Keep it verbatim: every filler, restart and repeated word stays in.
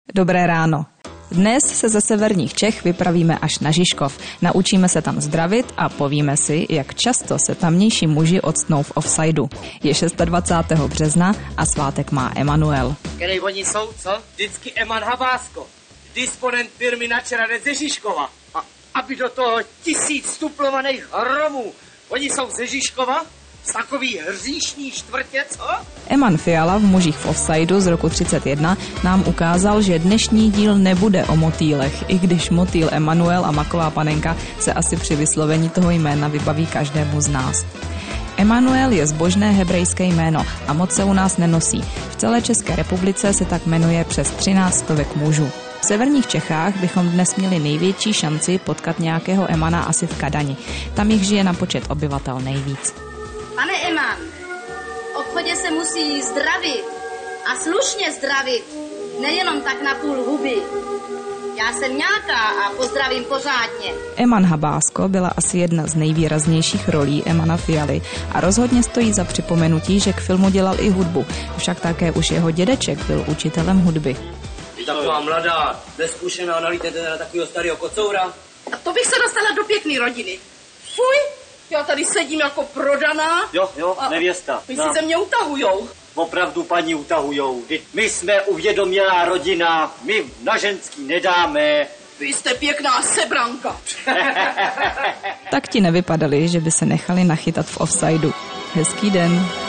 Dobré ráno. Dnes se ze severních Čech vypravíme až na Žižkov. Naučíme se tam zdravit a povíme si, jak často se tamnější muži octnou v offsideu. Je dvacátého šestého března a svátek má Emanuel. Který oni jsou, co? Vždycky Eman Habásko, disponent firmy Načerade ze Žižkova. A aby do toho tisíc stuplovaných hromů. Oni jsou ze Žižkova? Z takový hříšní čtvrtě, co? Eman Fiala v Mužích v offsideu z roku třicet jedna nám ukázal, že dnešní díl nebude o motýlech, i když motýl Emanuel a maková panenka se asi při vyslovení toho jména vybaví každému z nás. Emanuel je zbožné hebrejské jméno a moc se u nás nenosí. V celé České republice se tak jmenuje přes třináct stovek mužů. V severních Čechách bychom dnes měli největší šanci potkat nějakého Emana asi v Kadani. Tam jich žije na počet obyvatel nejvíc. Pane Eman, v obchodě se musí zdravit a slušně zdravit, nejenom tak na půl huby. Já jsem nějaká a pozdravím pořádně. Eman Habásko byla asi jedna z nejvýraznějších rolí Emana Fialy a rozhodně stojí za připomenutí, že k filmu dělal i hudbu. Však také už jeho dědeček byl učitelem hudby. Taková mladá, nezkušená, nalítete na takového starého kocoura. A to bych se dostala do pěkný rodiny. Fuj! Já tady sedím jako prodaná. Jo, jo, a nevěsta. My si ze mě utahujou. Opravdu, paní, utahujou. My jsme uvědomělá rodina, my na ženský nedáme. Vy jste pěkná sebranka. Tak ti nevypadali, že by se nechali nachytat v offsideu. Hezký den.